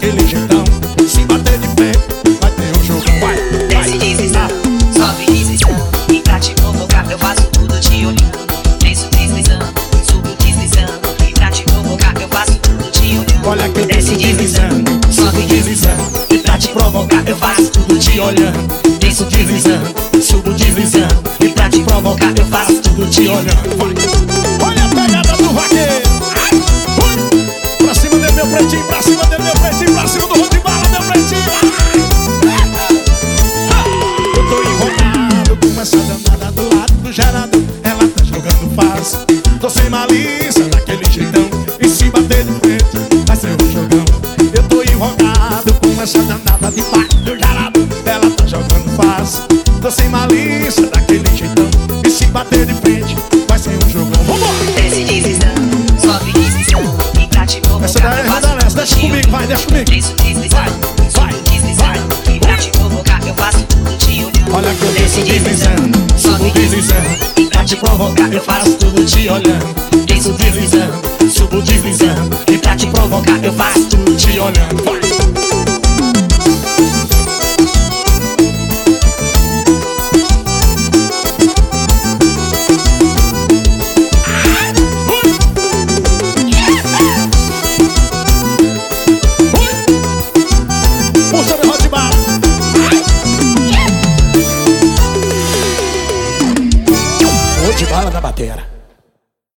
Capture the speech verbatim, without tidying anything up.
daquele jeitão. Se bater de frente, vai ter um jogão. Vai, desce deslizando, sobe deslizando. E pra te provocar eu faço tudo te olhando. Desço deslizando, subo deslizando. E pra te provocar eu faço tudo te olhando. Olha que eu desço deslizando, subo deslizando. E pra te provocar eu faço tudo te olhando. Desço deslizando, subo deslizando. E pra te provocar eu faço tudo te olhando. Vai. Olha a pegada do vaqueiro. Pra cima dele meu pretinho, pra cima dele meu pretinho, pra cima do rolo de bala meu pretinho. Eu tô enrolado com essa danada do lado do gerador. Ela tá jogando fácil, tô sem malícia daquele jeitão. E se bater de frente, vai ser um jogão. Eu tô enrolado com essa danada de baixo do gerador. Ela tá jogando fácil, tô sem malícia daquele jeitão. E se bater de frente, vai ser um jogão. Vambora! Desce deslizando, sobe deslizando. E pra te provocar Essa daí é eu faço Danessa, tudo deixa te comigo, vai, deixa comigo. Desço deslizando, Vai, subo deslizando. E pra te provocar eu faço tudo te olhando. olha que eu desço deslizando, subo deslizando. E pra te provocar eu faço tudo te olhando. Desço deslizando, subo deslizando. E pra te provocar eu faço tudo te olhando. Vai. Puxa meu rolo de bala. Rolo de bala da batera.